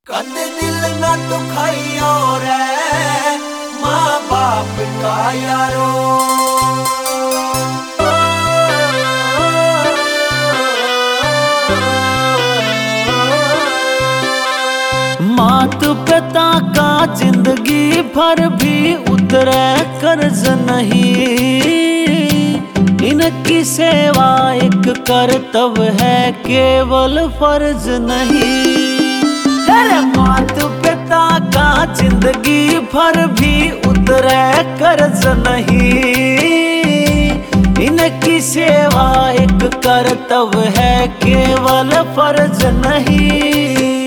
कद दिल ना दुखाइयो रे माँ बाप का यारो। मात पिता का जिंदगी भर भी उतरे कर्ज नहीं, इनकी सेवा एक कर्तव्य है केवल फर्ज नहीं। तेरे मात पिता का जिंदगी भर भी उतरे कर्ज नहीं, इनकी सेवा एक कर्तव्य है केवल फर्ज नहीं।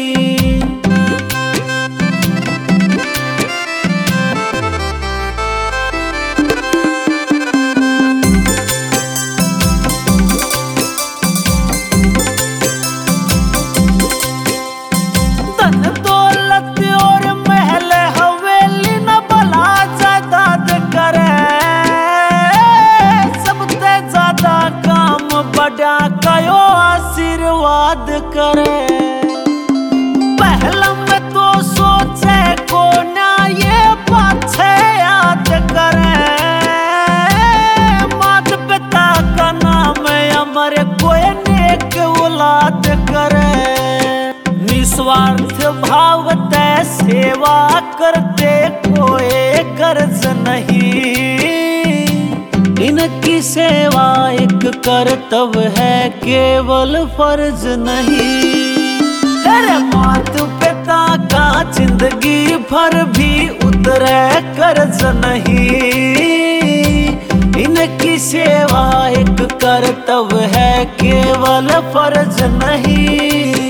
कयो आशीर्वाद करे पहला में तो सोचे को ना ये पाछे याद करे। माता पिता का नाम अमर कोई नेक औलाद करे। निस्वार्थ भाव ते सेवा करते कोई कर्ज नहीं, इनकी सेवा एक कर्तव्य है केवल फर्ज नहीं। तेरे मात पिता का जिंदगी भर भी उतरे कर्ज नहीं, इनकी सेवा एक कर्तव्य है केवल फर्ज नहीं।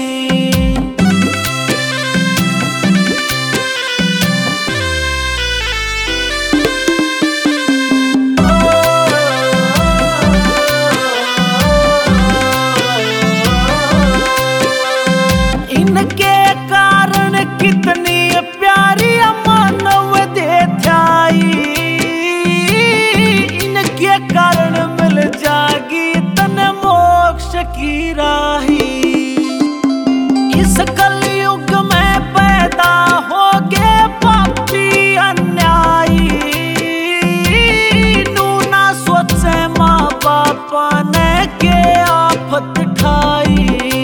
कितनी प्यारी मानव देथाई, इनके कारण मिल जागी तन मोक्ष की राही। इस कलयुग में पैदा होगे पापी अन्यायी, नूना सोचे माँ बापा ने के आफत ठाई।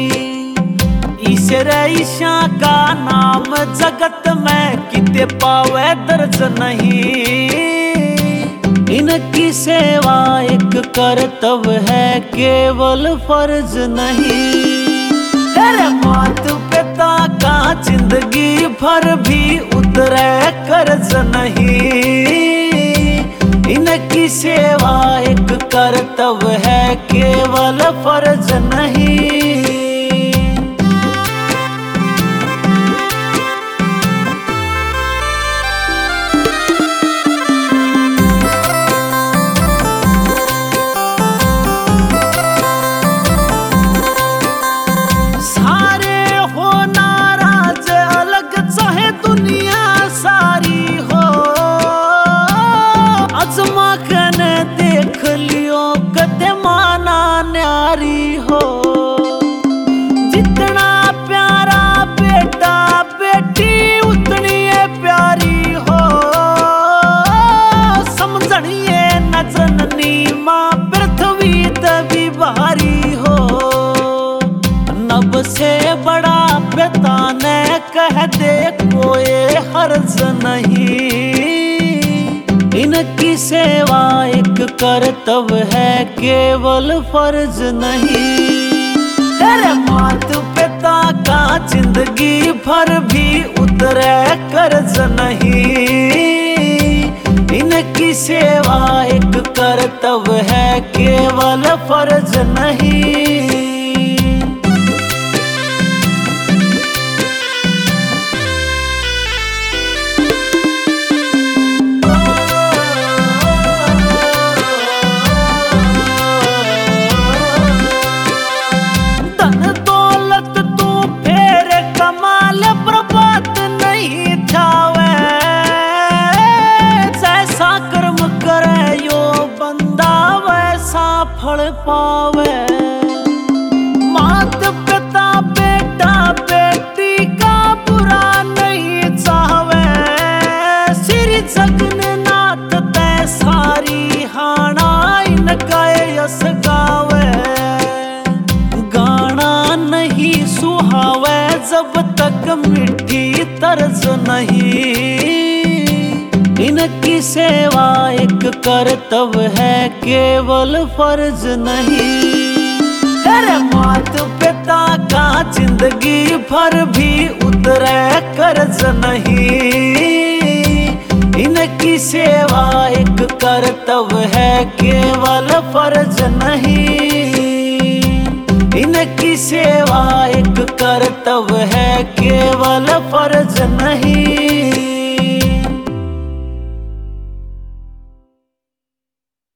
ईश्वर ईशा का नाम जगत में किते पावे दर्ज नहीं, इनकी सेवा एक कर्तव्य है केवल फर्ज नहीं। तेरे मात पिता का जिंदगी भर भी उतरे कर्ज नहीं, इनकी सेवा एक कर्तव्य है केवल फर्ज नहीं। देख लियो कदे माना न्यारी हो, जितना प्यारा बेटा बेटी उतनी प्यारी हो। समझनिए न जननी माँ पृथ्वी तभी भारी हो, नभ से बड़ा पिता ने कह दे कोई हर्ज नहीं, इनकी सेवा एक कर्तव्य है केवल फर्ज नहीं। तेरे मात पिता का जिंदगी भर भी उतरे कर्ज नहीं, इनकी सेवा एक कर्तव्य है केवल फर्ज नहीं। फल पावे भावे जब तक मीठी तर्ज नहीं। इनकी सेवा एक कर्तव्य है, केवल फर्ज नहीं। तेरे मात पिता का जिंदगी भर भी उतरे कर्ज नहीं। इनकी सेवा एक कर्तव्य है, केवल फर्ज नहीं। इनकी सेवा एक कर्तव्य है, केवल फर्ज नहीं।